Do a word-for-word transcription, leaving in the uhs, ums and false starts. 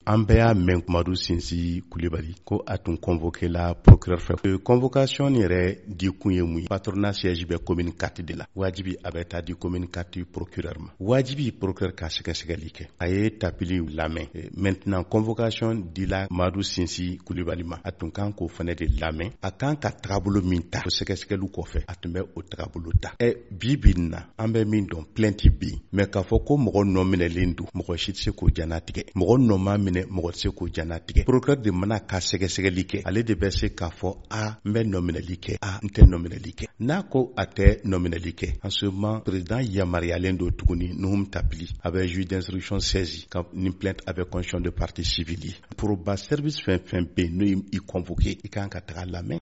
an bɛɛ y'a mɛn Mamadu Sinsi Kulibali ko a tun convoqué la procureur fɛ. Convocation yɛrɛ di kun ye mun ye? Patronat siège bɛ commune quatre de la. Wajibi a bɛ taa di commune quatre procureur ma. Wajibi procureur ka sɛgɛsɛgɛli kɛ. A ye tapili lamɛn. Maintenant convocation dila Mamadu Sinsi Kulibali ma. A tun kan k'o fana de lamɛn. A kan ka tagabolo min ta o sɛgɛsɛgɛliw kɔfɛ a tun bɛ o tagabolo ta. Ɛ bi bi in na an bɛ min dɔn plainte bi mais k'a fɔ ko mɔgɔ nɔ minɛlen don mɔgɔ si tɛ se k'o jana tigɛ. Mɔgɔ nɔ ma minɛ mɔgɔ tɛ se k'o jana tigɛ. Procureur de mana ka sɛgɛsɛgɛli kɛ ale de bɛ se k'a fɔ a n bɛ nɔ minɛli kɛ a n tɛ nɔ minɛli kɛ. N'a ko a tɛ nɔ minɛli kɛ en ce moment président yamaruyalen don tuguni Nuhum Tapili a bɛ juge d'instruction saisi ka ni plainte avec constitution de partie civile ye. Pour ba service fɛn fɛn bɛ yen n'o y'i convoqué i kan ka taga lamɛn.